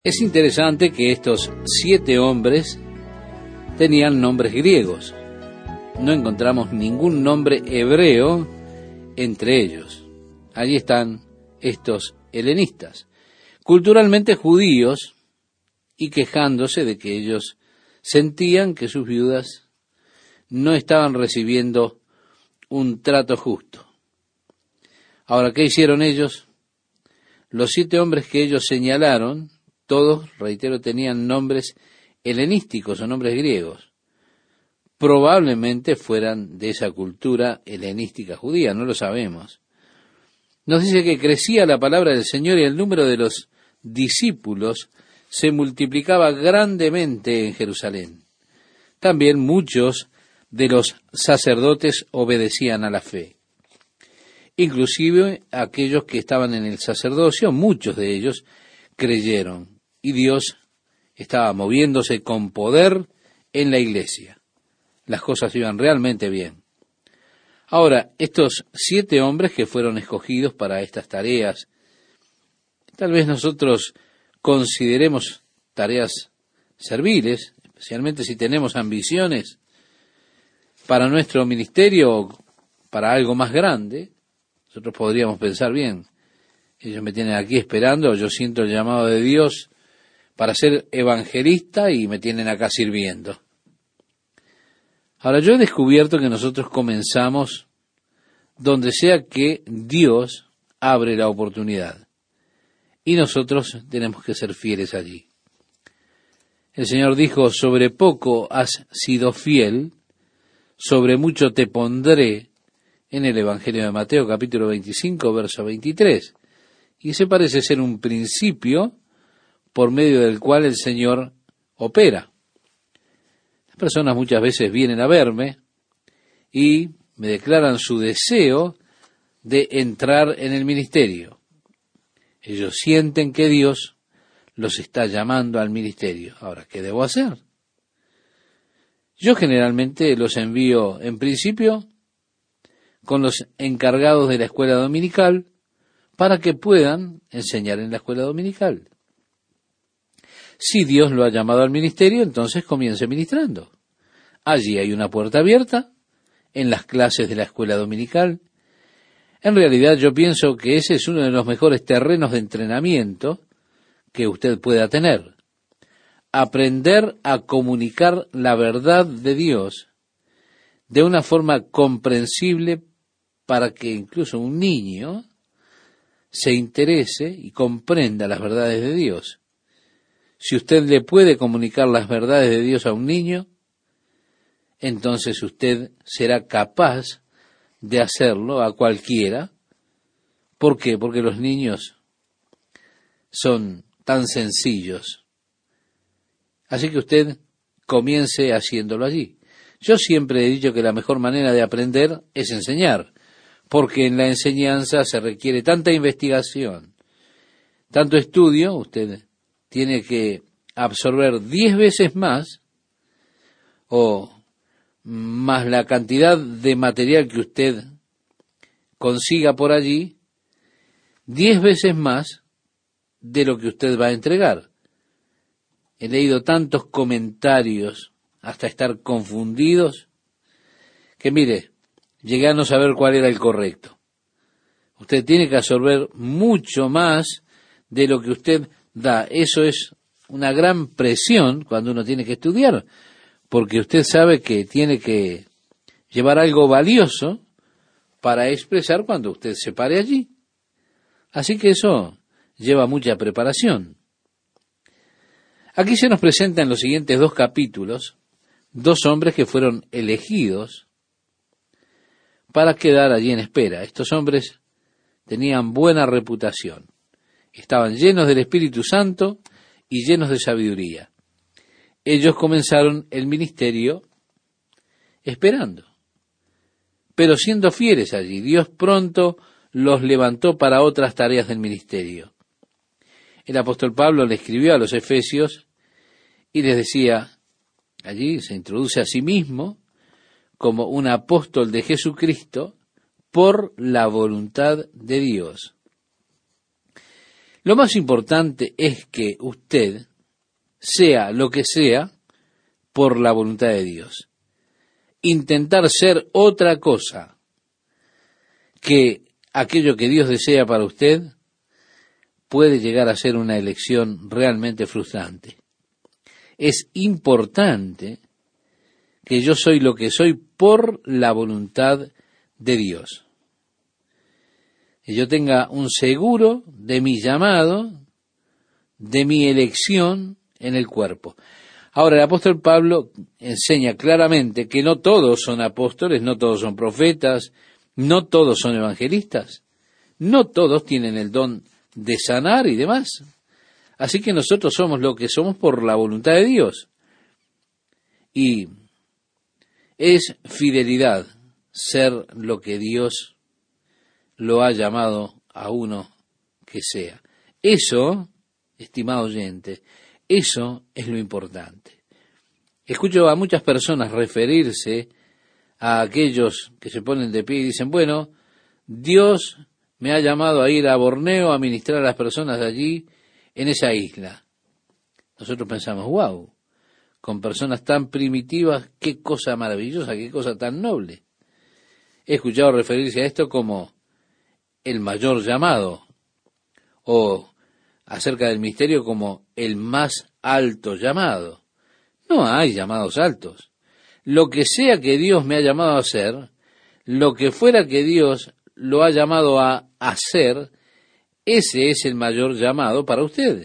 Es interesante que estos 7 hombres tenían nombres griegos. No encontramos ningún nombre hebreo entre ellos. Allí están estos helenistas, culturalmente judíos, y quejándose de que ellos sentían que sus viudas no estaban recibiendo un trato justo. Ahora, ¿qué hicieron ellos? Los 7 hombres que ellos señalaron, todos, reitero, tenían nombres helenísticos o nombres griegos. Probablemente fueran de esa cultura helenística judía, no lo sabemos. Nos dice que crecía la palabra del Señor y el número de los discípulos se multiplicaba grandemente en Jerusalén. También muchos de los sacerdotes obedecían a la fe. Inclusive aquellos que estaban en el sacerdocio, muchos de ellos creyeron. Y Dios estaba moviéndose con poder en la iglesia. Las cosas iban realmente bien. Ahora, estos 7 hombres que fueron escogidos para estas tareas, tal vez nosotros consideremos tareas serviles, especialmente si tenemos ambiciones para nuestro ministerio o para algo más grande. Nosotros podríamos pensar, bien, ellos me tienen aquí esperando, yo siento el llamado de Dios para ser evangelista y me tienen acá sirviendo. Ahora, yo he descubierto que nosotros comenzamos donde sea que Dios abre la oportunidad. Y nosotros tenemos que ser fieles allí. El Señor dijo, sobre poco has sido fiel, sobre mucho te pondré, en el Evangelio de Mateo, capítulo 25, verso 23. Y ese parece ser un principio por medio del cual el Señor opera. Las personas muchas veces vienen a verme y me declaran su deseo de entrar en el ministerio. Ellos sienten que Dios los está llamando al ministerio. Ahora, ¿qué debo hacer? Yo generalmente los envío, en principio, con los encargados de la escuela dominical para que puedan enseñar en la escuela dominical. Si Dios lo ha llamado al ministerio, entonces comience ministrando. Allí hay una puerta abierta en las clases de la escuela dominical. En realidad yo pienso que ese es uno de los mejores terrenos de entrenamiento que usted pueda tener. Aprender a comunicar la verdad de Dios de una forma comprensible para que incluso un niño se interese y comprenda las verdades de Dios. Si usted le puede comunicar las verdades de Dios a un niño, entonces usted será capaz de hacerlo a cualquiera. ¿Por qué? Porque los niños son tan sencillos. Así que usted comience haciéndolo allí. Yo siempre he dicho que la mejor manera de aprender es enseñar, porque en la enseñanza se requiere tanta investigación, tanto estudio. Usted tiene que absorber 10 veces más o más la cantidad de material que usted consiga por allí, 10 veces más de lo que usted va a entregar. He leído tantos comentarios hasta estar confundidos que, mire, llegué a no saber cuál era el correcto. Usted tiene que absorber mucho más de lo que usted da. Eso es una gran presión cuando uno tiene que estudiar, porque usted sabe que tiene que llevar algo valioso para expresar cuando usted se pare allí. Así que eso lleva mucha preparación. Aquí se nos presenta en los siguientes 2 capítulos 2 hombres que fueron elegidos para quedar allí en espera. Estos hombres tenían buena reputación, estaban llenos del Espíritu Santo y llenos de sabiduría. Ellos comenzaron el ministerio esperando, pero siendo fieles allí. Dios pronto los levantó para otras tareas del ministerio. El apóstol Pablo le escribió a los Efesios y les decía, allí se introduce a sí mismo como un apóstol de Jesucristo por la voluntad de Dios. Lo más importante es que usted sea lo que sea por la voluntad de Dios. Intentar ser otra cosa que aquello que Dios desea para usted puede llegar a ser una elección realmente frustrante. Es importante que yo soy lo que soy por la voluntad de Dios. Que yo tenga un seguro de mi llamado, de mi elección en el cuerpo. Ahora, el apóstol Pablo enseña claramente que no todos son apóstoles, no todos son profetas, no todos son evangelistas, no todos tienen el don de sanar y demás. Así que nosotros somos lo que somos por la voluntad de Dios. Y es fidelidad ser lo que Dios lo ha llamado a uno que sea. Eso, estimado oyente, eso es lo importante. Escucho a muchas personas referirse a aquellos que se ponen de pie y dicen, bueno, Dios me ha llamado a ir a Borneo a ministrar a las personas de allí en esa isla. Nosotros pensamos, wow, con personas tan primitivas, qué cosa maravillosa, qué cosa tan noble. He escuchado referirse a esto como el mayor llamado, o acerca del misterio como el más alto llamado. No hay llamados altos. Lo que sea que Dios me ha llamado a hacer, lo que fuera que Dios lo ha llamado a hacer, ese es el mayor llamado para usted.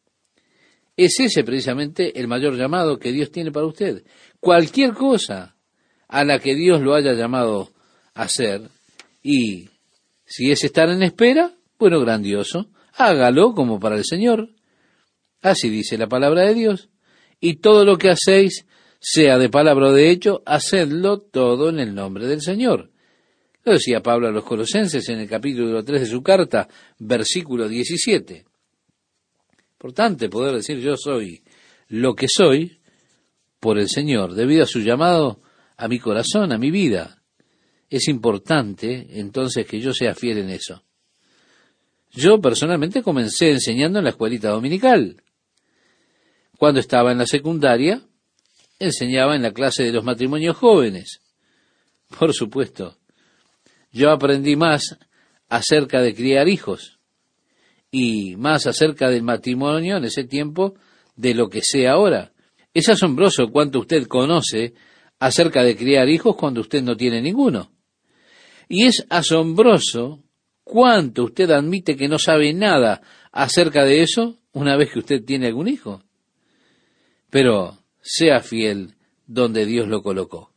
Es ese precisamente el mayor llamado que Dios tiene para usted. Cualquier cosa a la que Dios lo haya llamado a hacer, y si es estar en espera, bueno, grandioso, hágalo como para el Señor. Así dice la palabra de Dios. Y todo lo que hacéis, sea de palabra o de hecho, hacedlo todo en el nombre del Señor. Lo decía Pablo a los Colosenses en el capítulo 3 de su carta, versículo 17. Importante poder decir yo soy lo que soy por el Señor, debido a su llamado a mi corazón, a mi vida. Es importante entonces que yo sea fiel en eso. Yo personalmente comencé enseñando en la escuelita dominical. Cuando estaba en la secundaria, enseñaba en la clase de los matrimonios jóvenes. Por supuesto, yo aprendí más acerca de criar hijos y más acerca del matrimonio en ese tiempo de lo que sé ahora. Es asombroso cuánto usted conoce acerca de criar hijos cuando usted no tiene ninguno. Y es asombroso cuánto usted admite que no sabe nada acerca de eso una vez que usted tiene algún hijo. Pero sea fiel donde Dios lo colocó.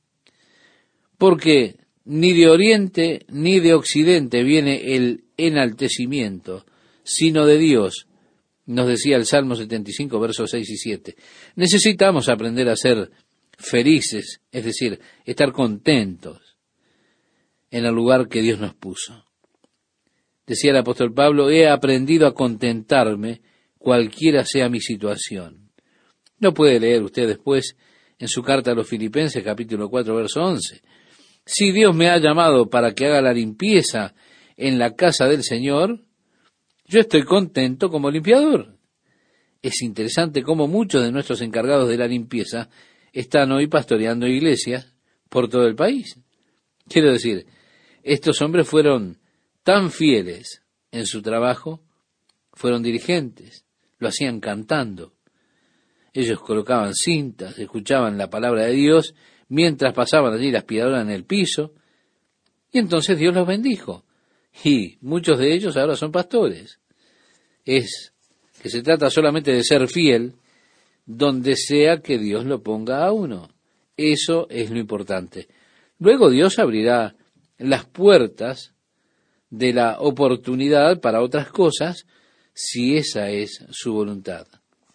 Porque ni de oriente ni de occidente viene el enaltecimiento, sino de Dios, nos decía el Salmo 75, versos 6 y 7. Necesitamos aprender a ser felices, es decir, estar contentos en el lugar que Dios nos puso. Decía el apóstol Pablo, he aprendido a contentarme cualquiera sea mi situación. No puede leer usted después en su carta a los Filipenses, capítulo 4, verso 11. Si Dios me ha llamado para que haga la limpieza en la casa del Señor, yo estoy contento como limpiador. Es interesante cómo muchos de nuestros encargados de la limpieza están hoy pastoreando iglesias por todo el país. Quiero decir, estos hombres fueron tan fieles en su trabajo, fueron dirigentes, lo hacían cantando. Ellos colocaban cintas, escuchaban la palabra de Dios, mientras pasaban allí la aspiradora en el piso, y entonces Dios los bendijo. Y muchos de ellos ahora son pastores. Es que se trata solamente de ser fiel donde sea que Dios lo ponga a uno. Eso es lo importante. Luego Dios abrirá las puertas de la oportunidad para otras cosas, si esa es su voluntad.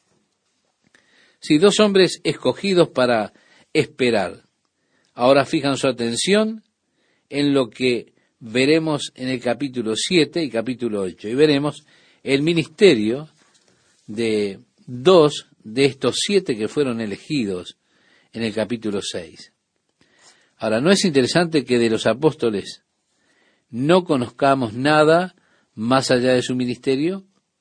Si dos hombres escogidos para esperar, ahora fijan su atención en lo que veremos en el capítulo 7 y capítulo 8, y veremos el ministerio de dos de estos 7 que fueron elegidos en el capítulo 6. Ahora, ¿no es interesante que de los apóstoles no conozcamos nada más allá de su ministerio?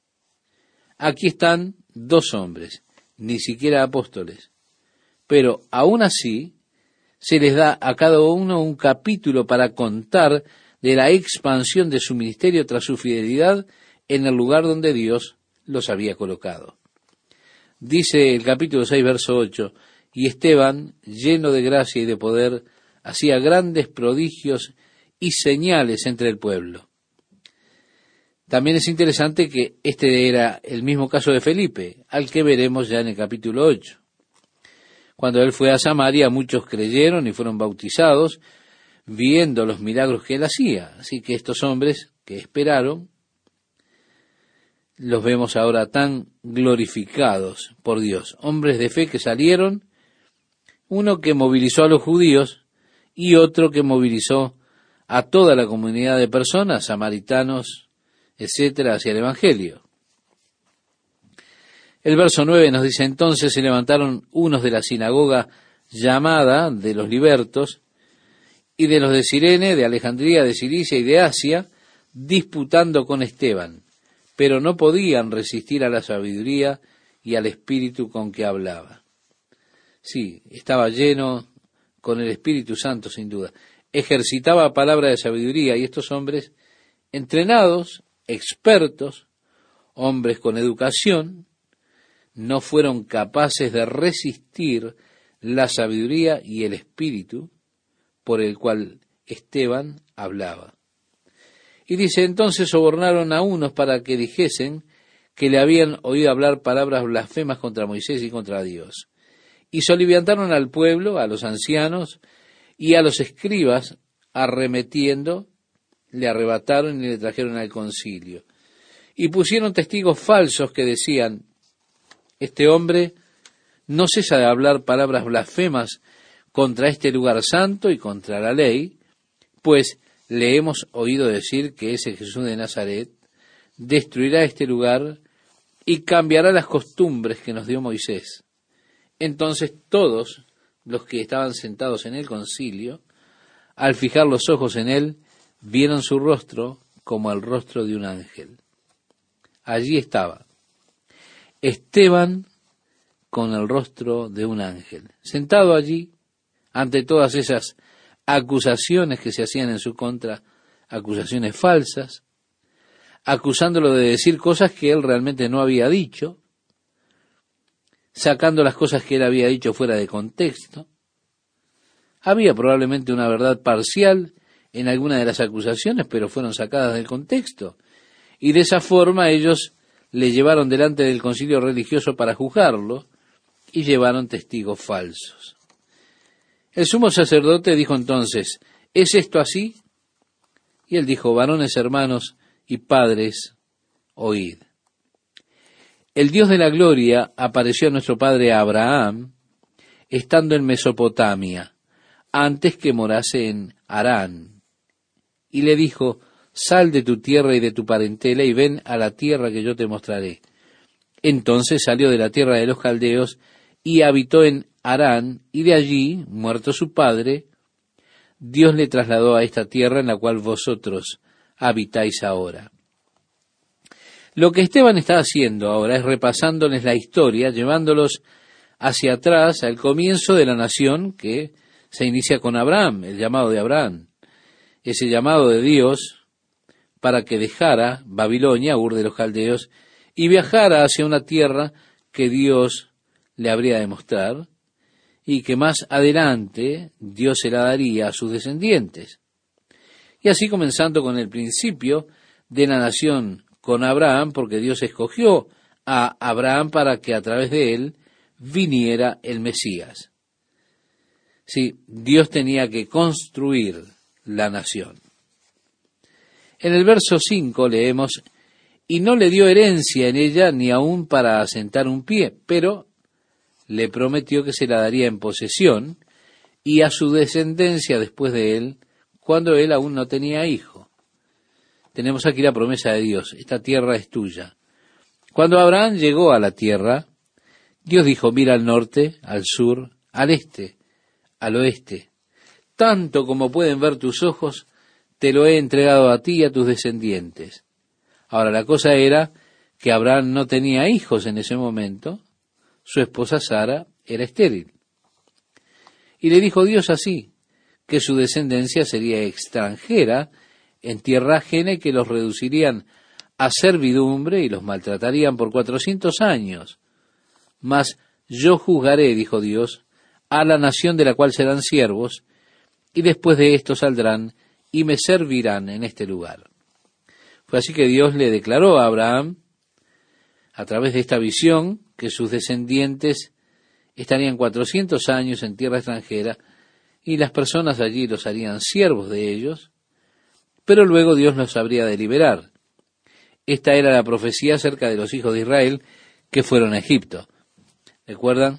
Aquí están dos hombres, ni siquiera apóstoles, pero aún así se les da a cada uno un capítulo para contar de la expansión de su ministerio tras su fidelidad en el lugar donde Dios los había colocado. Dice el capítulo 6, verso 8, y Esteban, lleno de gracia y de poder, hacía grandes prodigios y señales entre el pueblo. También es interesante que este era el mismo caso de Felipe, al que veremos ya en el capítulo 8. Cuando él fue a Samaria, muchos creyeron y fueron bautizados, viendo los milagros que él hacía. Así que estos hombres que esperaron, los vemos ahora tan glorificados por Dios. Hombres de fe que salieron, uno que movilizó a los judíos y otro que movilizó a toda la comunidad de personas, samaritanos, etcétera, hacia el Evangelio. El verso 9 nos dice, entonces se levantaron unos de la sinagoga llamada de los libertos y de los de Cirene, de Alejandría, de Cilicia y de Asia, disputando con Esteban, pero no podían resistir a la sabiduría y al espíritu con que hablaba. Sí, estaba lleno con el Espíritu Santo, sin duda. Ejercitaba palabra de sabiduría y estos hombres, entrenados, expertos, hombres con educación, no fueron capaces de resistir la sabiduría y el espíritu por el cual Esteban hablaba. Y dice, entonces sobornaron a unos para que dijesen que le habían oído hablar palabras blasfemas contra Moisés y contra Dios. Y soliviantaron al pueblo, a los ancianos y a los escribas, arremetiendo, le arrebataron y le trajeron al concilio. Y pusieron testigos falsos que decían, este hombre no cesa de hablar palabras blasfemas contra este lugar santo y contra la ley, pues le hemos oído decir que ese Jesús de Nazaret destruirá este lugar y cambiará las costumbres que nos dio Moisés. Entonces todos los que estaban sentados en el concilio, al fijar los ojos en él, vieron su rostro como el rostro de un ángel. Allí estaba Esteban con el rostro de un ángel, sentado allí ante todas esas acusaciones que se hacían en su contra, acusaciones falsas, acusándolo de decir cosas que él realmente no había dicho, sacando las cosas que él había dicho fuera de contexto. Había probablemente una verdad parcial en alguna de las acusaciones, pero fueron sacadas del contexto. Y de esa forma ellos le llevaron delante del concilio religioso para juzgarlo y llevaron testigos falsos. El sumo sacerdote dijo entonces, ¿es esto así? Y él dijo, varones, hermanos y padres, oíd. El Dios de la gloria apareció a nuestro padre Abraham, estando en Mesopotamia, antes que morase en Harán, y le dijo, sal de tu tierra y de tu parentela y ven a la tierra que yo te mostraré. Entonces salió de la tierra de los caldeos y habitó en Harán, y de allí, muerto su padre, Dios le trasladó a esta tierra en la cual vosotros habitáis ahora. Lo que Esteban está haciendo ahora es repasándoles la historia, llevándolos hacia atrás al comienzo de la nación que se inicia con Abraham, el llamado de Abraham, ese llamado de Dios para que dejara Babilonia, Ur de los Caldeos, y viajara hacia una tierra que Dios le habría de mostrar y que más adelante Dios se la daría a sus descendientes. Y así comenzando con el principio de la nación con Abraham, porque Dios escogió a Abraham para que a través de él viniera el Mesías. Sí, Dios tenía que construir la nación. En el verso 5 leemos, y no le dio herencia en ella ni aun para asentar un pie, pero le prometió que se la daría en posesión y a su descendencia después de él, cuando él aún no tenía hijo. Tenemos aquí la promesa de Dios, esta tierra es tuya. Cuando Abraham llegó a la tierra, Dios dijo, mira al norte, al sur, al este, al oeste. Tanto como pueden ver tus ojos, te lo he entregado a ti y a tus descendientes. Ahora, la cosa era que Abraham no tenía hijos en ese momento, su esposa Sara era estéril. Y le dijo Dios así, que su descendencia sería extranjera en tierra ajena y que los reducirían a servidumbre y los maltratarían por 400 años. Mas yo juzgaré, dijo Dios, a la nación de la cual serán siervos, y después de esto saldrán y me servirán en este lugar. Fue así que Dios le declaró a Abraham, a través de esta visión, que sus descendientes estarían 400 años en tierra extranjera, y las personas allí los harían siervos de ellos, pero luego Dios los habría de liberar. Esta era la profecía acerca de los hijos de Israel que fueron a Egipto. ¿Recuerdan?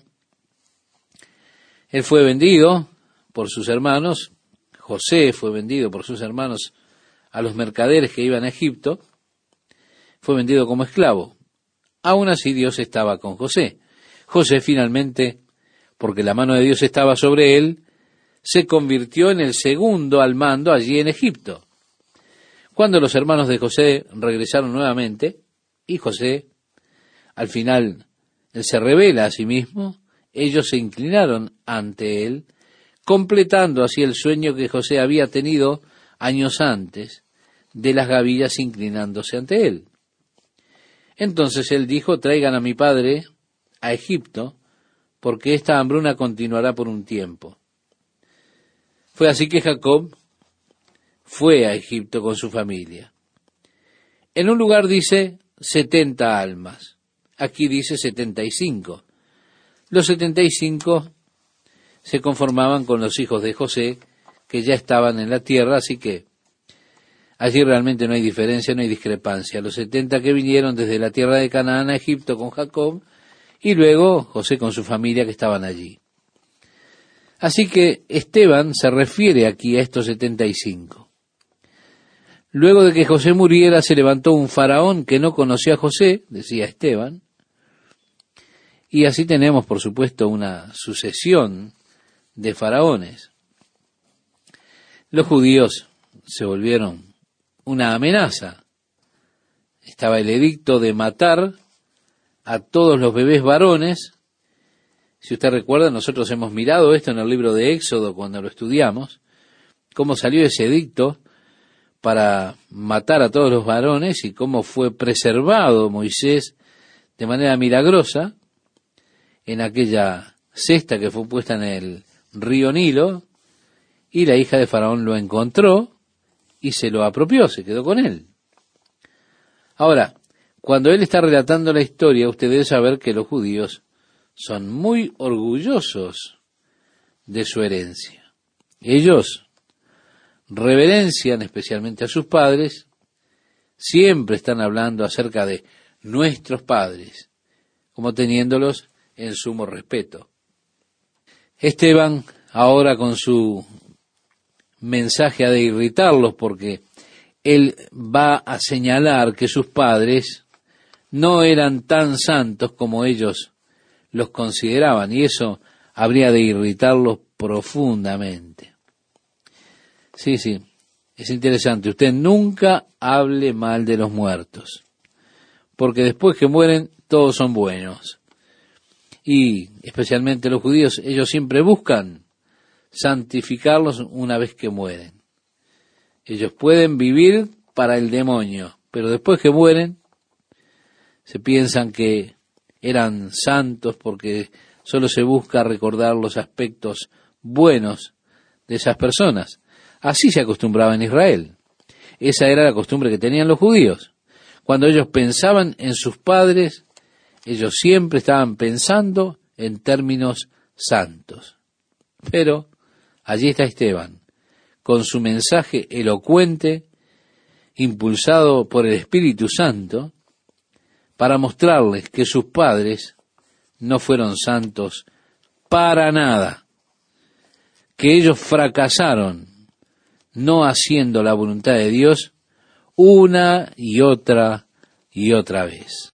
Él fue vendido por sus hermanos, José fue vendido por sus hermanos a los mercaderes que iban a Egipto, fue vendido como esclavo. Aún así Dios estaba con José. José finalmente, porque la mano de Dios estaba sobre él, se convirtió en el segundo al mando allí en Egipto. Cuando los hermanos de José regresaron nuevamente, y José, al final, él se revela a sí mismo, ellos se inclinaron ante él, completando así el sueño que José había tenido años antes, de las gavillas inclinándose ante él. Entonces él dijo, traigan a mi padre a Egipto, porque esta hambruna continuará por un tiempo. Fue así que Jacob fue a Egipto con su familia. En un lugar dice 70 almas, aquí dice 75. Los 75 se conformaban con los hijos de José, que ya estaban en la tierra, así que allí realmente no hay diferencia, no hay discrepancia. Los 70 que vinieron desde la tierra de Canaán a Egipto con Jacob, y luego José con su familia que estaban allí. Así que Esteban se refiere aquí a estos 75. Luego de que José muriera, se levantó un faraón que no conocía a José, decía Esteban, y así tenemos, por supuesto, una sucesión de faraones. Los judíos se volvieron una amenaza. Estaba el edicto de matar a todos los bebés varones. Si usted recuerda, nosotros hemos mirado esto en el libro de Éxodo cuando lo estudiamos, cómo salió ese edicto para matar a todos los varones y cómo fue preservado Moisés de manera milagrosa en aquella cesta que fue puesta en el río Nilo, y la hija de Faraón lo encontró y se lo apropió, se quedó con él. Ahora, cuando él está relatando la historia, usted debe saber que los judíos son muy orgullosos de su herencia. Ellos reverencian especialmente a sus padres, siempre están hablando acerca de nuestros padres, como teniéndolos en sumo respeto. Esteban, ahora con su mensaje ha de irritarlos porque él va a señalar que sus padres no eran tan santos como ellos los consideraban, y eso habría de irritarlos profundamente. Sí, es interesante. Usted nunca hable mal de los muertos, porque después que mueren todos son buenos. Y especialmente los judíos, ellos siempre buscan santificarlos una vez que mueren. Ellos pueden vivir para el demonio, pero después que mueren, se piensan que eran santos porque solo se busca recordar los aspectos buenos de esas personas. Así se acostumbraba en Israel. Esa era la costumbre que tenían los judíos. Cuando ellos pensaban en sus padres, ellos siempre estaban pensando en términos santos. Pero allí está Esteban, con su mensaje elocuente, impulsado por el Espíritu Santo, para mostrarles que sus padres no fueron santos para nada, que ellos fracasaron no haciendo la voluntad de Dios una y otra vez.